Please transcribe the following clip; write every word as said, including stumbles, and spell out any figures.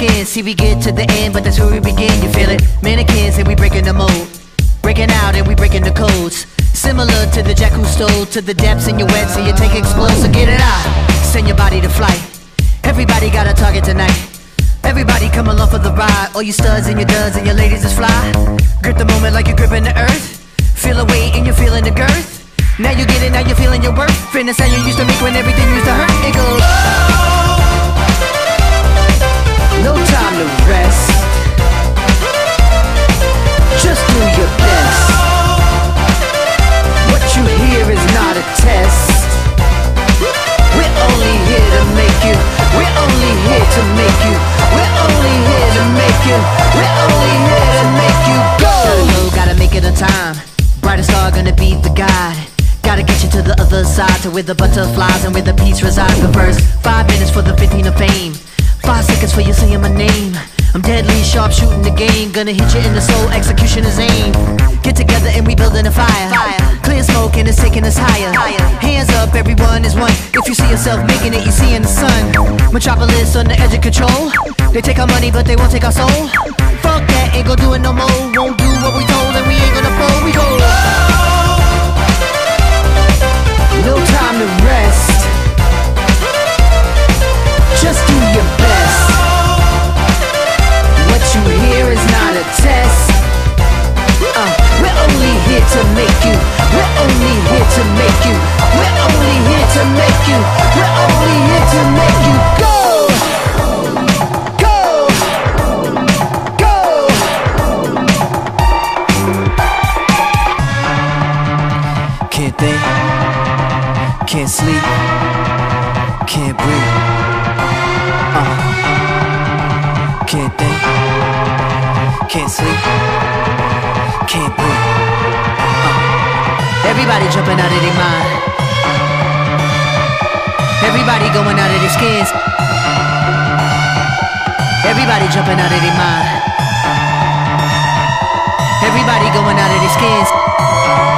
skin. See, we get to the end, but that's where we begin. You feel it? Mannequins and we breaking the mold, breaking out and we breaking the codes. Similar to the jack who stole to the depths in your wet, so you take explode. So get it out, send your body to flight. Everybody got a target tonight. Everybody come along for the ride. All you studs and your duds and your ladies is fly. Grip the moment like you're gripping the earth. Feel a weight and you're feeling the girth. Now you get it, now you're feeling your worth. Fitness how you used to make when everything used to hurt. It goes, no time to rest. Just do your best. What you hear is not a test. We're only here to make you. We're only here to make you. We're only here to make you. We're only here to make you go. Gotta go, gotta make it on time. Brightest star gonna be the guide. Gotta get you to the other side, to where the butterflies and where the peace resides. The first five minutes for the fifteen of fame. Five seconds for you saying my name. I'm deadly sharp shooting the game. Gonna hit you in the soul, execution is aim. Get together and we building a fire. fire. Clear smoke and it's taking us higher. higher. Hands up, everyone is one. If you see yourself making it, you see in the sun. Metropolis on the edge of control. They take our money but they won't take our soul. Fuck that, ain't gon' do it no more. Won't do what we told and we ain't gonna fold. We go, no time to rest. Just do your best. What you hear is not a test. uh, We're only here to make you. We're only here to make you. We're only here to make you. We're only here to make you go. Go. Go. Can't think, can't sleep, can't breathe. uh. Can't think, can't sleep, can't breathe. uh. Everybody jumping out of their mind. Everybody going out of their skins. Everybody jumping out of their mind. Everybody going out of their skins.